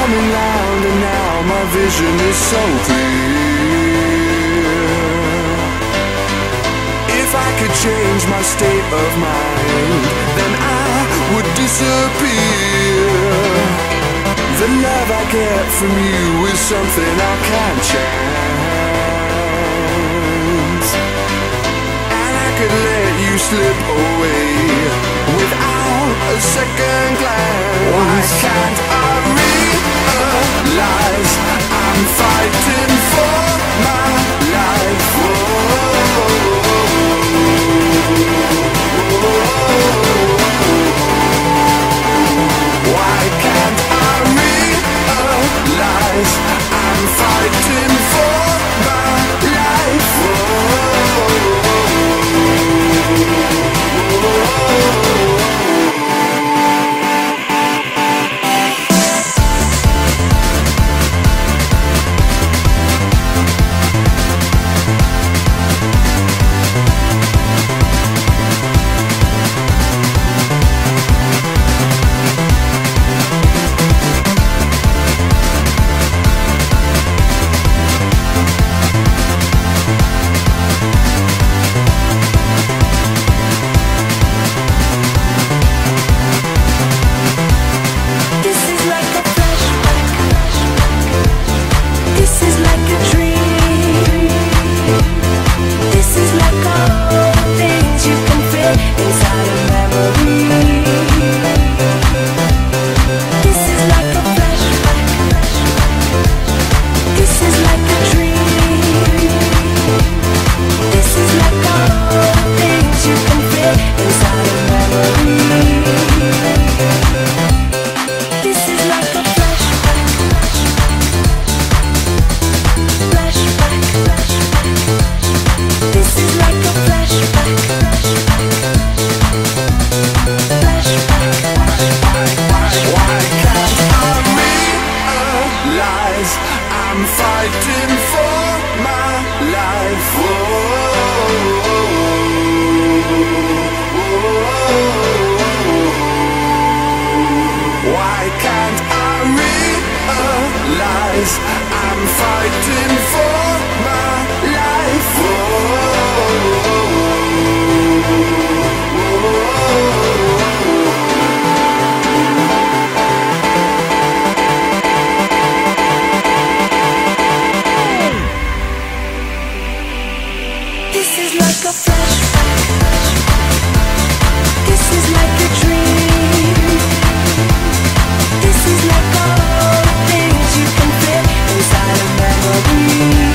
coming round and now my vision is so clear. If I could change my state of mind, then I would disappear. The love I get from you is something I can't chance, and I could let you slip away without a second glance. Why can't I realize I'm fighting for my life? Why can't I realize I'm fighting for my life? I'm fighting for my life. Why can't I realize I'm fighting for my life? This is like a flashback. This is like a dream. This is like all the things you can fit inside a memory.